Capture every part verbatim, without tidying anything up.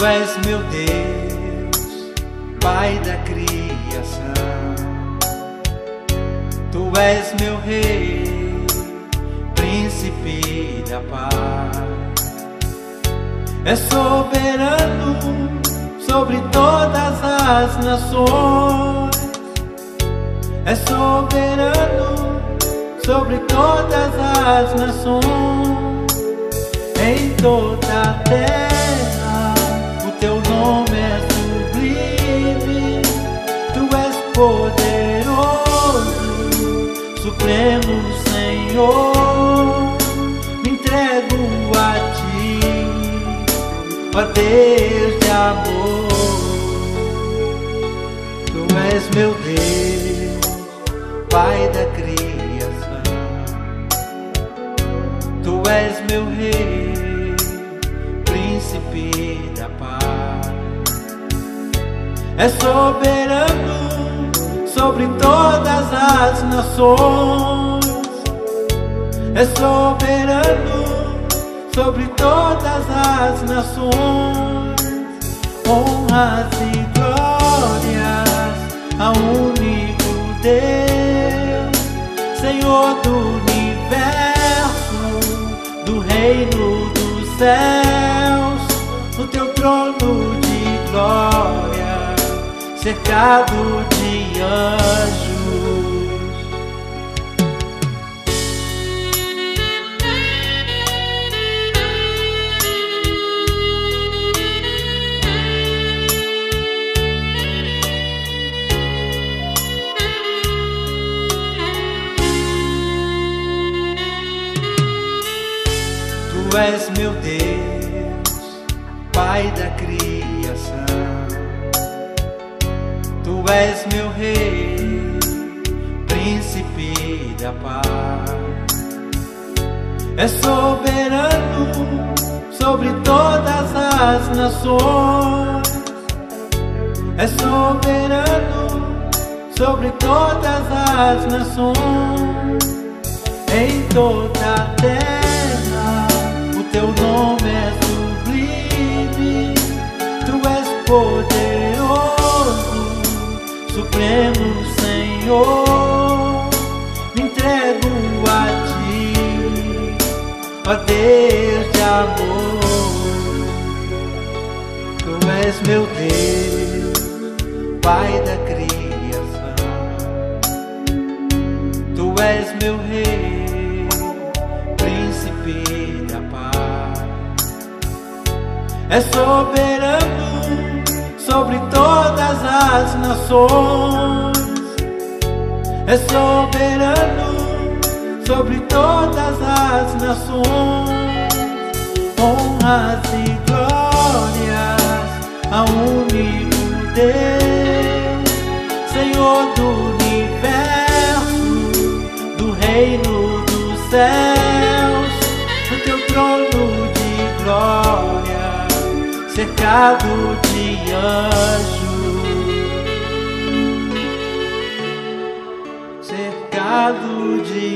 és meu Deus, Pai da criação. Tu és meu Rei, Príncipe da paz. És soberano sobre todas as nações. És soberano sobre todas as nações. Em toda a terra o teu nome é sublime. Tu és poderoso, supremo Senhor. Me entrego a ti, ó Deus de amor. Tu és meu Deus, Pai da criação. Tu és meu Rei, Príncipe da paz. És soberano sobre todas as nações. És soberano sobre todas as nações. Honras e glórias ao único Deus, Senhor do universo, do reino dos céus. No teu trono de glória, cercado de anjos. Tu és meu Deus, Pai da criação. Tu és meu Rei, Príncipe da paz. És soberano sobre todas as nações. És soberano sobre todas as nações. Em toda a terra o teu nome é sublime. Tu és poderoso, supremo Senhor. Me entrego a ti, ó Deus de amor. Tu és meu Deus, Pai da criação. Tu és meu Rei, Príncipe da paz. És soberano sobre todas as nações. És soberano sobre todas as nações. Honras e glórias ao único Deus, Senhor do universo, do reino dos céus. No teu trono de glória, cercado de anjos. Cercado de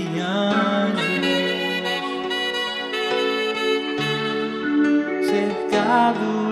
anjos. Cercado